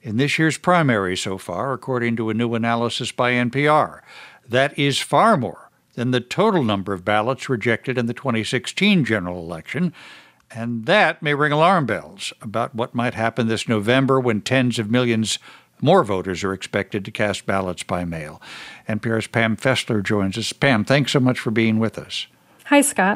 in this year's primary so far, according to a new analysis by NPR. That is far more than the total number of ballots rejected in the 2016 general election, and that may ring alarm bells about what might happen this November when tens of millions more voters are expected to cast ballots by mail. NPR's Pam Fessler joins us. Pam, thanks so much for being with us. Hi, Scott.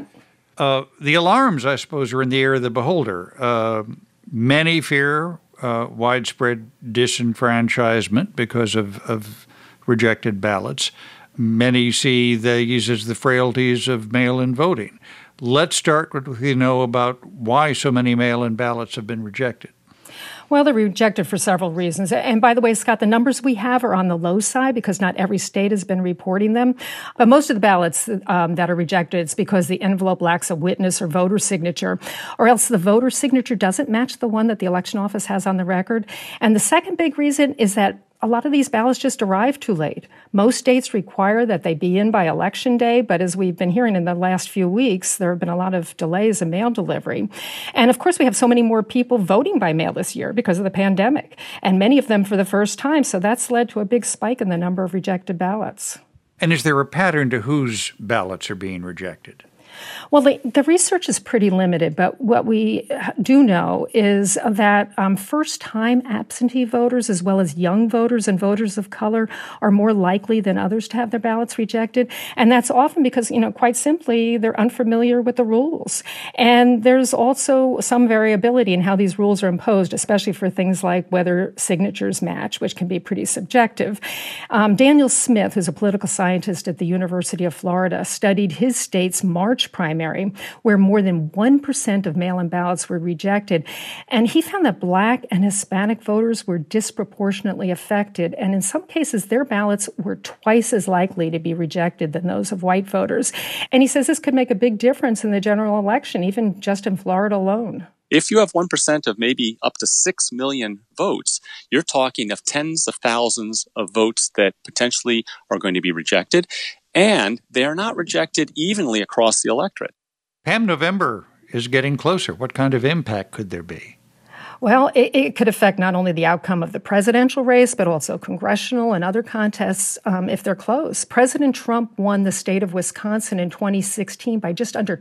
The alarms, I suppose, are in the ear of the beholder. Many fear widespread disenfranchisement because of rejected ballots. Many see these as the frailties of mail-in voting. Let's start with what we know about why so many mail-in ballots have been rejected. Well, they're rejected for several reasons. And by the way, Scott, the numbers we have are on the low side because not every state has been reporting them. But most of the ballots that are rejected, it's because the envelope lacks a witness or voter signature, or else the voter signature doesn't match the one that the election office has on the record. And the second big reason is that a lot of these ballots just arrive too late. Most states require that they be in by Election Day, but as we've been hearing in the last few weeks, there have been a lot of delays in mail delivery. And of course, we have so many more people voting by mail this year because of the pandemic, and many of them for the first time. So that's led to a big spike in the number of rejected ballots. And is there a pattern to whose ballots are being rejected? Well, the research is pretty limited, but what we do know is that first-time absentee voters, as well as young voters and voters of color, are more likely than others to have their ballots rejected. And that's often because, quite simply, they're unfamiliar with the rules. And there's also some variability in how these rules are imposed, especially for things like whether signatures match, which can be pretty subjective. Daniel Smith, who's a political scientist at the University of Florida, studied his state's March primary, where more than 1% of mail-in ballots were rejected. And he found that Black and Hispanic voters were disproportionately affected. And in some cases, their ballots were twice as likely to be rejected than those of white voters. And he says this could make a big difference in the general election, even just in Florida alone. If you have 1% of maybe up to 6 million votes, you're talking of tens of thousands of votes that potentially are going to be rejected. And they are not rejected evenly across the electorate. Pam, November is getting closer. What kind of impact could there be? Well, it could affect not only the outcome of the presidential race, but also congressional and other contests if they're close. President Trump won the state of Wisconsin in 2016 by just under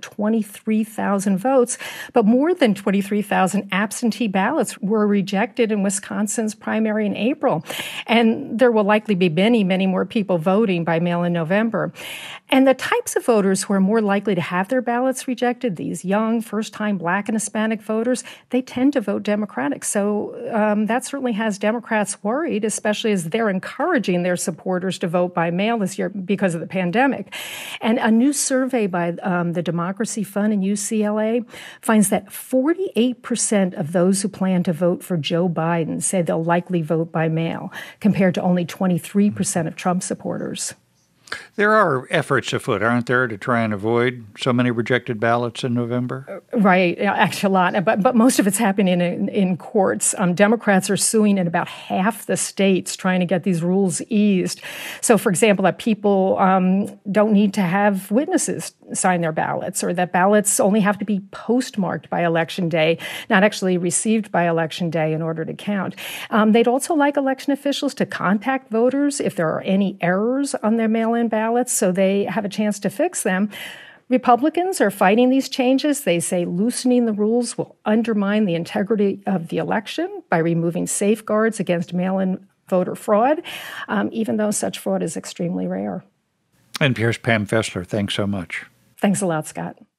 23,000 votes, but more than 23,000 absentee ballots were rejected in Wisconsin's primary in April. And there will likely be many, many more people voting by mail in November. And the types of voters who are more likely to have their ballots rejected, these young, first-time Black and Hispanic voters, they tend to vote Democratic. So that certainly has Democrats worried, especially as they're encouraging their supporters to vote by mail this year because of the pandemic. And a new survey by the Democracy Fund and UCLA finds that 48% of those who plan to vote for Joe Biden say they'll likely vote by mail, compared to only 23% of Trump supporters. There are efforts afoot, aren't there, to try and avoid so many rejected ballots in November? Right, actually a lot, but most of it's happening in courts. Democrats are suing in about half the states trying to get these rules eased. So, for example, that people don't need to have witnesses sign their ballots, or that ballots only have to be postmarked by Election Day, not actually received by Election Day in order to count. They'd also like election officials to contact voters if there are any errors on their mail-in ballots so they have a chance to fix them. Republicans are fighting these changes. They say loosening the rules will undermine the integrity of the election by removing safeguards against mail-in voter fraud, even though such fraud is extremely rare. NPR's Pam Fessler, thanks so much. Thanks a lot, Scott.